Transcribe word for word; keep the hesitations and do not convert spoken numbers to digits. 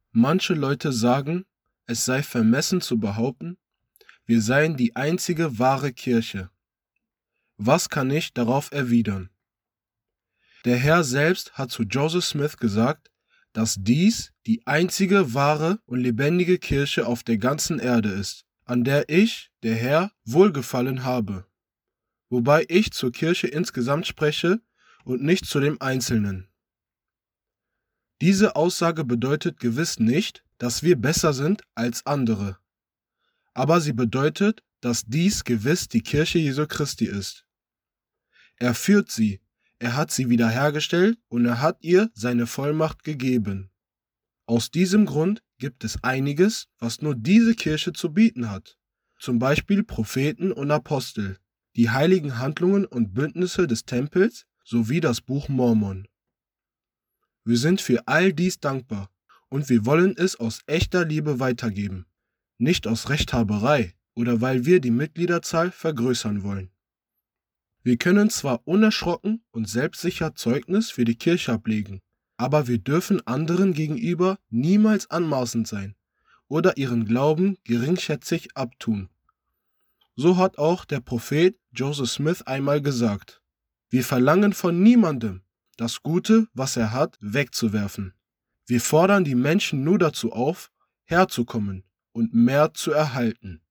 Manche Leute sagen, es sei vermessen zu behaupten, wir seien die einzige wahre Kirche. Was kann ich darauf erwidern? Der Herr selbst hat zu Joseph Smith gesagt, dass dies die einzige wahre und lebendige Kirche auf der ganzen Erde ist, an der ich, der Herr, Wohlgefallen habe. Wobei ich zur Kirche insgesamt spreche und nicht zu dem Einzelnen. Diese Aussage bedeutet gewiss nicht, dass wir besser sind als andere. Aber sie bedeutet, dass dies gewiss die Kirche Jesu Christi ist. Er führt sie, er hat sie wiederhergestellt und er hat ihr seine Vollmacht gegeben. Aus diesem Grund gibt es einiges, was nur diese Kirche zu bieten hat. Zum Beispiel Propheten und Apostel, die heiligen Handlungen und Bündnisse des Tempels sowie das Buch Mormon. Wir sind für all dies dankbar und wir wollen es aus echter Liebe weitergeben, nicht aus Rechthaberei oder weil wir die Mitgliederzahl vergrößern wollen. Wir können zwar unerschrocken und selbstsicher Zeugnis für die Kirche ablegen, aber wir dürfen anderen gegenüber niemals anmaßend sein oder ihren Glauben geringschätzig abtun. So hat auch der Prophet Joseph Smith einmal gesagt: Wir verlangen von niemandem, das Gute, was er hat, wegzuwerfen. Wir fordern die Menschen nur dazu auf, herzukommen und mehr zu erhalten.